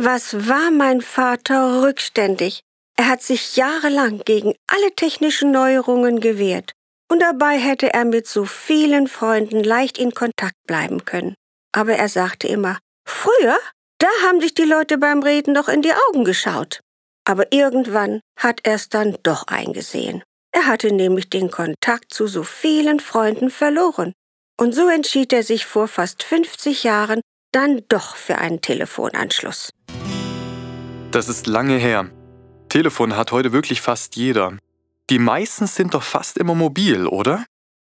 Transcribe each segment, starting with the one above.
Was war mein Vater rückständig? Er hat sich jahrelang gegen alle technischen Neuerungen gewehrt. Und dabei hätte er mit so vielen Freunden leicht in Kontakt bleiben können. Aber er sagte immer, früher, da haben sich die Leute beim Reden doch in die Augen geschaut. Aber irgendwann hat er es dann doch eingesehen. Er hatte nämlich den Kontakt zu so vielen Freunden verloren. Und so entschied er sich vor fast 50 Jahren dann doch für einen Telefonanschluss. Das ist lange her. Telefon hat heute wirklich fast jeder. Die meisten sind doch fast immer mobil, oder?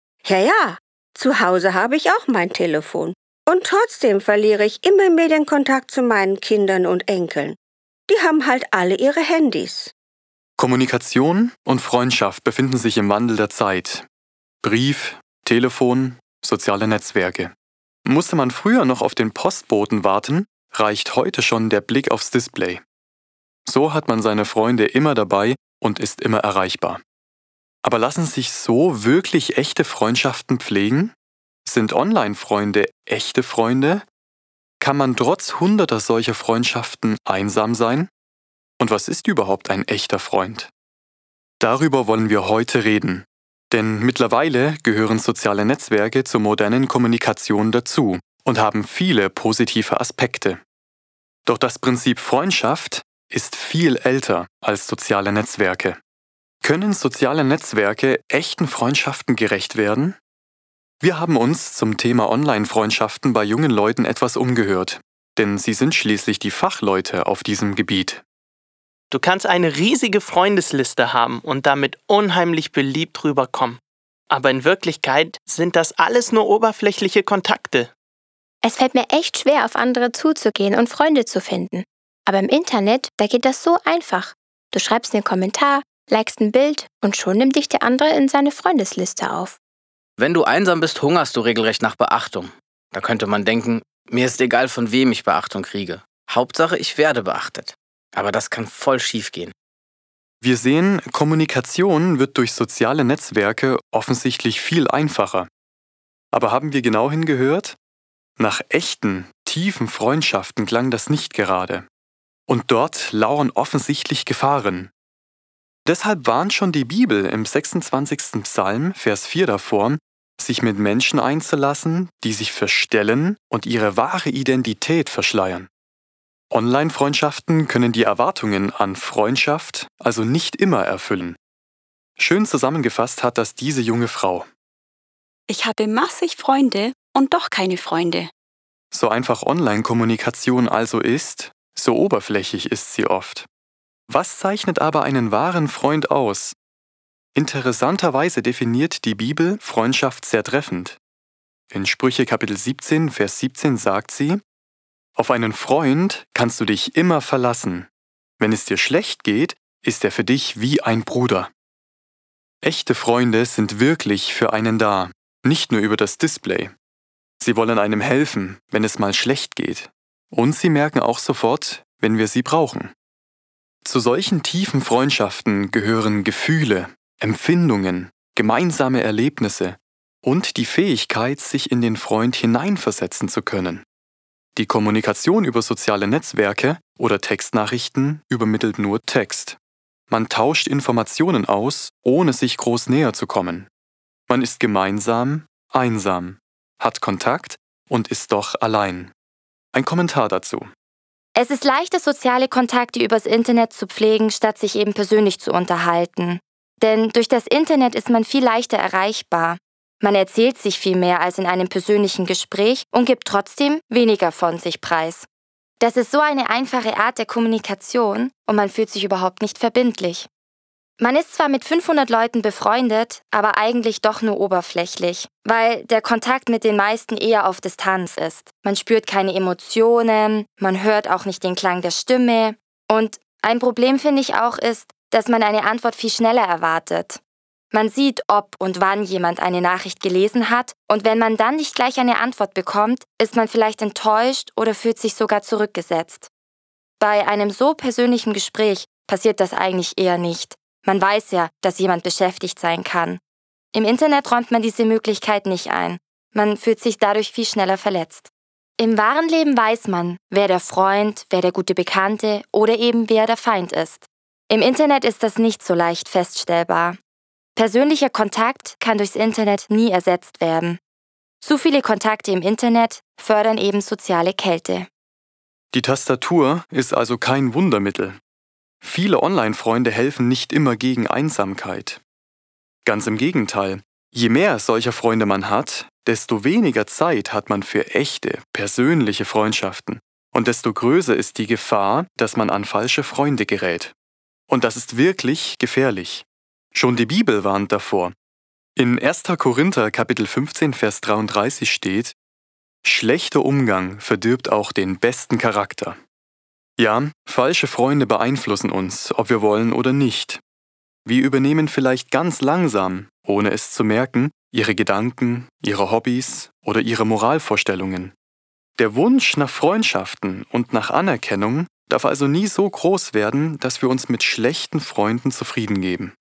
Ja, zu Hause habe ich auch mein Telefon. Und trotzdem verliere ich immer mehr den Kontakt zu meinen Kindern und Enkeln. Die haben halt alle ihre Handys. Kommunikation und Freundschaft befinden sich im Wandel der Zeit. Brief, Telefon, soziale Netzwerke. Musste man früher noch auf den Postboten warten, reicht heute schon der Blick aufs Display. So hat man seine Freunde immer dabei und ist immer erreichbar. Aber lassen sich so wirklich echte Freundschaften pflegen? Sind Online-Freunde echte Freunde? Kann man trotz hunderter solcher Freundschaften einsam sein? Und was ist überhaupt ein echter Freund? Darüber wollen wir heute reden. Denn mittlerweile gehören soziale Netzwerke zur modernen Kommunikation dazu und haben viele positive Aspekte. Doch das Prinzip Freundschaft ist viel älter als soziale Netzwerke. Können soziale Netzwerke echten Freundschaften gerecht werden? Wir haben uns zum Thema Online-Freundschaften bei jungen Leuten etwas umgehört, denn sie sind schließlich die Fachleute auf diesem Gebiet. Du kannst eine riesige Freundesliste haben und damit unheimlich beliebt rüberkommen. Aber in Wirklichkeit sind das alles nur oberflächliche Kontakte. Es fällt mir echt schwer, auf andere zuzugehen und Freunde zu finden. Aber im Internet, da geht das so einfach. Du schreibst einen Kommentar, likest ein Bild und schon nimmt dich der andere in seine Freundesliste auf. Wenn du einsam bist, hungerst du regelrecht nach Beachtung. Da könnte man denken, mir ist egal, von wem ich Beachtung kriege. Hauptsache, ich werde beachtet. Aber das kann voll schief gehen. Wir sehen, Kommunikation wird durch soziale Netzwerke offensichtlich viel einfacher. Aber haben wir genau hingehört? Nach echten, tiefen Freundschaften klang das nicht gerade. Und dort lauern offensichtlich Gefahren. Deshalb warnt schon die Bibel im 26. Psalm, Vers 4 davor, sich mit Menschen einzulassen, die sich verstellen und ihre wahre Identität verschleiern. Online-Freundschaften können die Erwartungen an Freundschaft also nicht immer erfüllen. Schön zusammengefasst hat das diese junge Frau. Ich habe massig Freunde und doch keine Freunde. So einfach Online-Kommunikation also ist, so oberflächlich ist sie oft. Was zeichnet aber einen wahren Freund aus? Interessanterweise definiert die Bibel Freundschaft sehr treffend. In Sprüche Kapitel 17, Vers 17 sagt sie, auf einen Freund kannst du dich immer verlassen. Wenn es dir schlecht geht, ist er für dich wie ein Bruder. Echte Freunde sind wirklich für einen da, nicht nur über das Display. Sie wollen einem helfen, wenn es mal schlecht geht. Und sie merken auch sofort, wenn wir sie brauchen. Zu solchen tiefen Freundschaften gehören Gefühle, Empfindungen, gemeinsame Erlebnisse und die Fähigkeit, sich in den Freund hineinversetzen zu können. Die Kommunikation über soziale Netzwerke oder Textnachrichten übermittelt nur Text. Man tauscht Informationen aus, ohne sich groß näher zu kommen. Man ist gemeinsam, einsam, hat Kontakt und ist doch allein. Ein Kommentar dazu. Es ist leichter, soziale Kontakte übers Internet zu pflegen, statt sich eben persönlich zu unterhalten. Denn durch das Internet ist man viel leichter erreichbar. Man erzählt sich viel mehr als in einem persönlichen Gespräch und gibt trotzdem weniger von sich preis. Das ist so eine einfache Art der Kommunikation und man fühlt sich überhaupt nicht verbindlich. Man ist zwar mit 500 Leuten befreundet, aber eigentlich doch nur oberflächlich, weil der Kontakt mit den meisten eher auf Distanz ist. Man spürt keine Emotionen, man hört auch nicht den Klang der Stimme. Und ein Problem finde ich auch ist, dass man eine Antwort viel schneller erwartet. Man sieht, ob und wann jemand eine Nachricht gelesen hat und wenn man dann nicht gleich eine Antwort bekommt, ist man vielleicht enttäuscht oder fühlt sich sogar zurückgesetzt. Bei einem so persönlichen Gespräch passiert das eigentlich eher nicht. Man weiß ja, dass jemand beschäftigt sein kann. Im Internet räumt man diese Möglichkeit nicht ein. Man fühlt sich dadurch viel schneller verletzt. Im wahren Leben weiß man, wer der Freund, wer der gute Bekannte oder eben wer der Feind ist. Im Internet ist das nicht so leicht feststellbar. Persönlicher Kontakt kann durchs Internet nie ersetzt werden. Zu viele Kontakte im Internet fördern eben soziale Kälte. Die Tastatur ist also kein Wundermittel. Viele Online-Freunde helfen nicht immer gegen Einsamkeit. Ganz im Gegenteil, je mehr solcher Freunde man hat, desto weniger Zeit hat man für echte, persönliche Freundschaften und desto größer ist die Gefahr, dass man an falsche Freunde gerät. Und das ist wirklich gefährlich. Schon die Bibel warnt davor. In 1. Korinther Kapitel 15, Vers 33 steht: Schlechter Umgang verdirbt auch den besten Charakter. Ja, falsche Freunde beeinflussen uns, ob wir wollen oder nicht. Wir übernehmen vielleicht ganz langsam, ohne es zu merken, ihre Gedanken, ihre Hobbys oder ihre Moralvorstellungen. Der Wunsch nach Freundschaften und nach Anerkennung darf also nie so groß werden, dass wir uns mit schlechten Freunden zufrieden geben.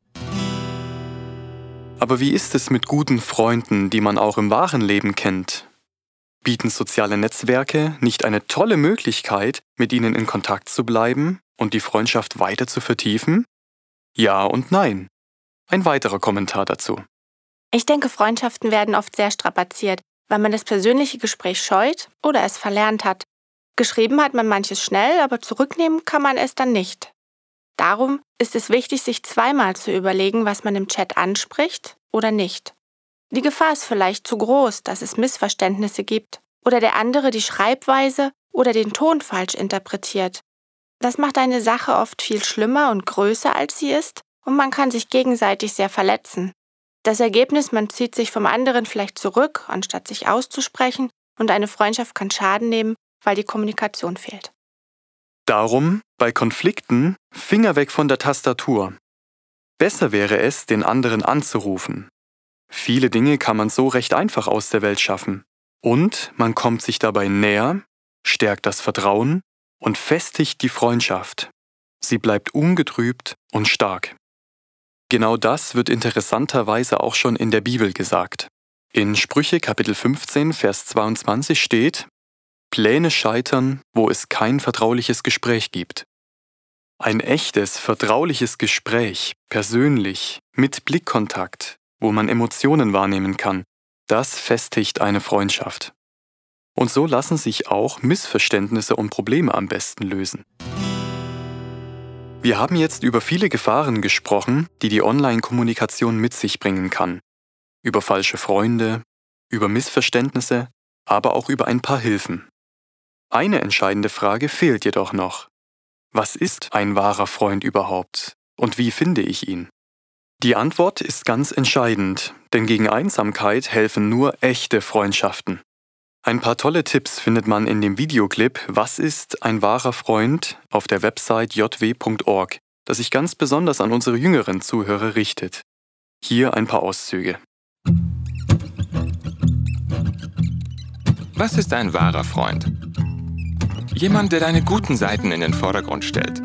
Aber wie ist es mit guten Freunden, die man auch im wahren Leben kennt? Bieten soziale Netzwerke nicht eine tolle Möglichkeit, mit ihnen in Kontakt zu bleiben und die Freundschaft weiter zu vertiefen? Ja und nein. Ein weiterer Kommentar dazu. Ich denke, Freundschaften werden oft sehr strapaziert, weil man das persönliche Gespräch scheut oder es verlernt hat. Geschrieben hat man manches schnell, aber zurücknehmen kann man es dann nicht. Darum ist es wichtig, sich zweimal zu überlegen, was man im Chat anspricht oder nicht. Die Gefahr ist vielleicht zu groß, dass es Missverständnisse gibt oder der andere die Schreibweise oder den Ton falsch interpretiert. Das macht eine Sache oft viel schlimmer und größer, als sie ist, und man kann sich gegenseitig sehr verletzen. Das Ergebnis, man zieht sich vom anderen vielleicht zurück, anstatt sich auszusprechen, und eine Freundschaft kann Schaden nehmen, weil die Kommunikation fehlt. Darum, bei Konflikten, Finger weg von der Tastatur. Besser wäre es, den anderen anzurufen. Viele Dinge kann man so recht einfach aus der Welt schaffen. Und man kommt sich dabei näher, stärkt das Vertrauen und festigt die Freundschaft. Sie bleibt ungetrübt und stark. Genau das wird interessanterweise auch schon in der Bibel gesagt. In Sprüche Kapitel 15, Vers 22 steht: Pläne scheitern, wo es kein vertrauliches Gespräch gibt. Ein echtes, vertrauliches Gespräch, persönlich, mit Blickkontakt, wo man Emotionen wahrnehmen kann, das festigt eine Freundschaft. Und so lassen sich auch Missverständnisse und Probleme am besten lösen. Wir haben jetzt über viele Gefahren gesprochen, die die Online-Kommunikation mit sich bringen kann. Über falsche Freunde, über Missverständnisse, aber auch über ein paar Hilfen. Eine entscheidende Frage fehlt jedoch noch. Was ist ein wahrer Freund überhaupt und wie finde ich ihn? Die Antwort ist ganz entscheidend, denn gegen Einsamkeit helfen nur echte Freundschaften. Ein paar tolle Tipps findet man in dem Videoclip Was ist ein wahrer Freund auf der Website jw.org, das sich ganz besonders an unsere jüngeren Zuhörer richtet. Hier ein paar Auszüge. Was ist ein wahrer Freund? Jemand, der deine guten Seiten in den Vordergrund stellt.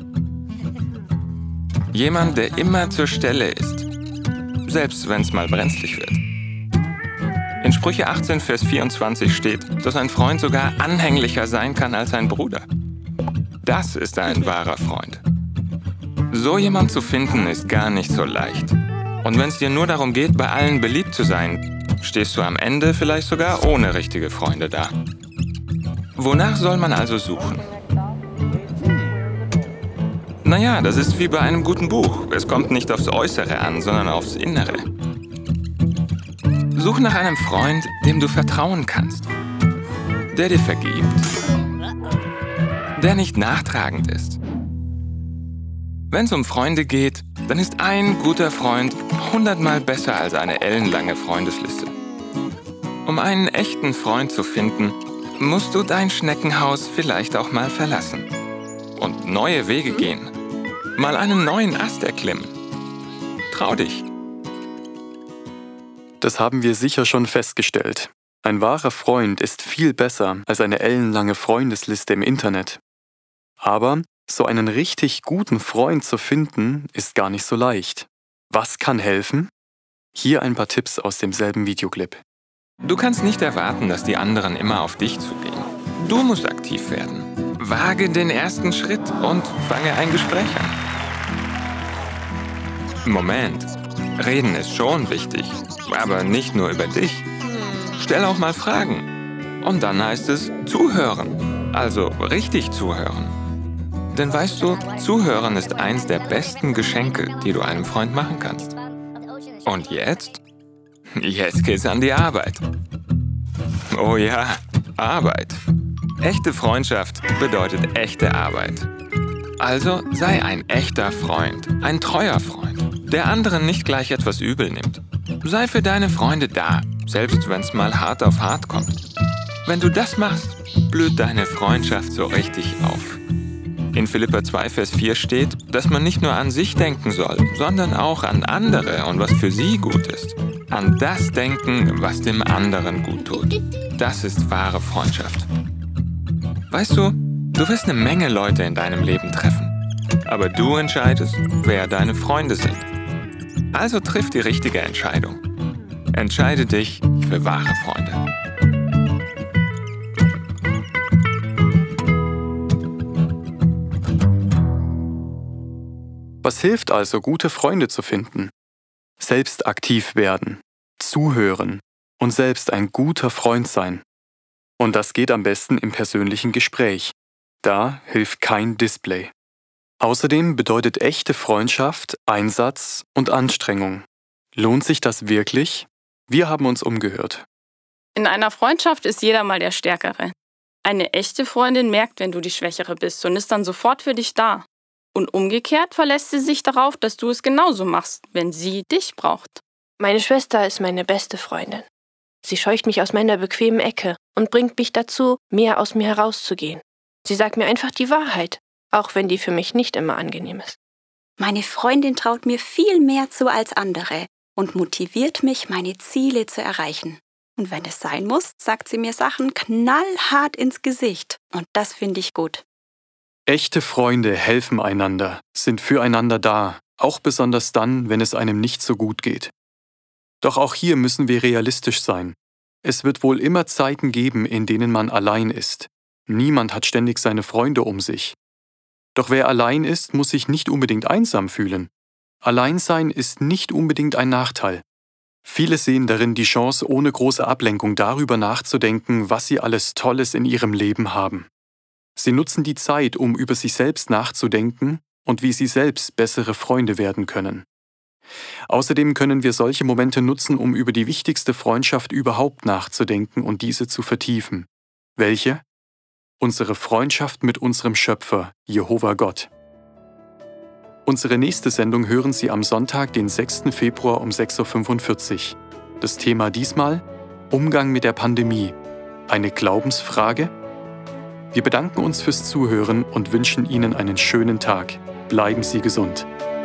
Jemand, der immer zur Stelle ist, selbst wenn es mal brenzlig wird. In Sprüche 18, Vers 24 steht, dass ein Freund sogar anhänglicher sein kann als ein Bruder. Das ist ein wahrer Freund. So jemand zu finden, ist gar nicht so leicht. Und wenn es dir nur darum geht, bei allen beliebt zu sein, stehst du am Ende vielleicht sogar ohne richtige Freunde da. Wonach soll man also suchen? Naja, das ist wie bei einem guten Buch. Es kommt nicht aufs Äußere an, sondern aufs Innere. Such nach einem Freund, dem du vertrauen kannst, der dir vergibt, der nicht nachtragend ist. Wenn es um Freunde geht, dann ist ein guter Freund 100-mal besser als eine ellenlange Freundesliste. Um einen echten Freund zu finden, musst du dein Schneckenhaus vielleicht auch mal verlassen und neue Wege gehen, mal einen neuen Ast erklimmen. Trau dich. Das haben wir sicher schon festgestellt. Ein wahrer Freund ist viel besser als eine ellenlange Freundesliste im Internet. Aber so einen richtig guten Freund zu finden, ist gar nicht so leicht. Was kann helfen? Hier ein paar Tipps aus demselben Videoclip. Du kannst nicht erwarten, dass die anderen immer auf dich zugehen. Du musst aktiv werden. Wage den ersten Schritt und fange ein Gespräch an. Moment, reden ist schon wichtig, aber nicht nur über dich. Stell auch mal Fragen. Und dann heißt es zuhören, also richtig zuhören. Denn weißt du, zuhören ist eins der besten Geschenke, die du einem Freund machen kannst. Und jetzt? Jetzt geht's an die Arbeit. Oh ja, Arbeit. Echte Freundschaft bedeutet echte Arbeit. Also sei ein echter Freund, ein treuer Freund, der anderen nicht gleich etwas übel nimmt. Sei für deine Freunde da, selbst wenn es mal hart auf hart kommt. Wenn du das machst, blüht deine Freundschaft so richtig auf. In Philipper 2, Vers 4 steht, dass man nicht nur an sich denken soll, sondern auch an andere und was für sie gut ist. An das denken, was dem anderen gut tut. Das ist wahre Freundschaft. Weißt du, du wirst eine Menge Leute in deinem Leben treffen. Aber du entscheidest, wer deine Freunde sind. Also triff die richtige Entscheidung. Entscheide dich für wahre Freunde. Was hilft also, gute Freunde zu finden? Selbst aktiv werden, zuhören und selbst ein guter Freund sein. Und das geht am besten im persönlichen Gespräch. Da hilft kein Display. Außerdem bedeutet echte Freundschaft Einsatz und Anstrengung. Lohnt sich das wirklich? Wir haben uns umgehört. In einer Freundschaft ist jeder mal der Stärkere. Eine echte Freundin merkt, wenn du die Schwächere bist und ist dann sofort für dich da. Und umgekehrt verlässt sie sich darauf, dass du es genauso machst, wenn sie dich braucht. Meine Schwester ist meine beste Freundin. Sie scheucht mich aus meiner bequemen Ecke und bringt mich dazu, mehr aus mir herauszugehen. Sie sagt mir einfach die Wahrheit, auch wenn die für mich nicht immer angenehm ist. Meine Freundin traut mir viel mehr zu als andere und motiviert mich, meine Ziele zu erreichen. Und wenn es sein muss, sagt sie mir Sachen knallhart ins Gesicht. Und das finde ich gut. Echte Freunde helfen einander, sind füreinander da, auch besonders dann, wenn es einem nicht so gut geht. Doch auch hier müssen wir realistisch sein. Es wird wohl immer Zeiten geben, in denen man allein ist. Niemand hat ständig seine Freunde um sich. Doch wer allein ist, muss sich nicht unbedingt einsam fühlen. Alleinsein ist nicht unbedingt ein Nachteil. Viele sehen darin die Chance, ohne große Ablenkung darüber nachzudenken, was sie alles Tolles in ihrem Leben haben. Sie nutzen die Zeit, um über sich selbst nachzudenken und wie sie selbst bessere Freunde werden können. Außerdem können wir solche Momente nutzen, um über die wichtigste Freundschaft überhaupt nachzudenken und diese zu vertiefen. Welche? Unsere Freundschaft mit unserem Schöpfer, Jehova Gott. Unsere nächste Sendung hören Sie am Sonntag, den 6. Februar um 6:45 Uhr. Das Thema diesmal: Umgang mit der Pandemie. Eine Glaubensfrage? Wir bedanken uns fürs Zuhören und wünschen Ihnen einen schönen Tag. Bleiben Sie gesund.